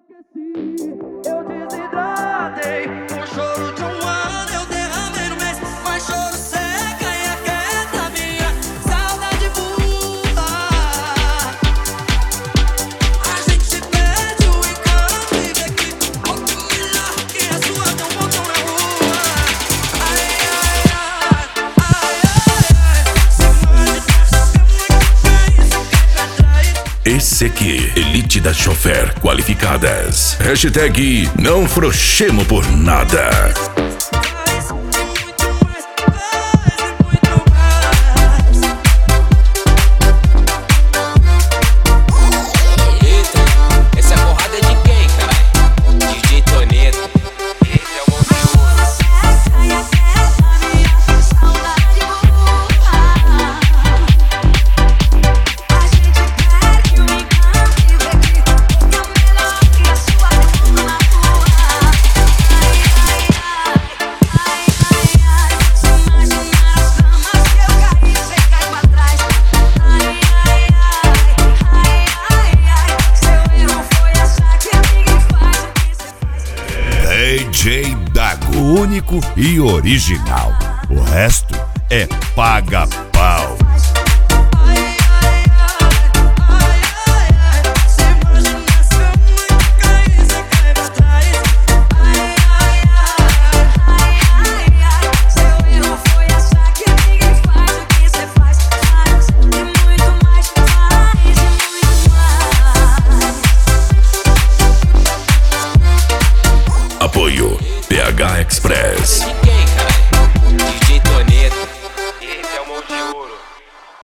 Eu desidratei, um choro de um ano eu derramei no mês, mas choro seca e aquieta minha saudade voa. A gente se perde o encanto e vê que outro melhor que a sua tão botão na rua. Ai, ai, ai, ai, ai, ai, se mais isso cai pra trás. Esse aqui, Elite das Chofer Qualificadas. Hashtag não frouxemos por nada. Essa porrada é de quem, caralho? DJ Toneto. Esse é o bom de ouro. DJ Dago, único e original. O resto é paga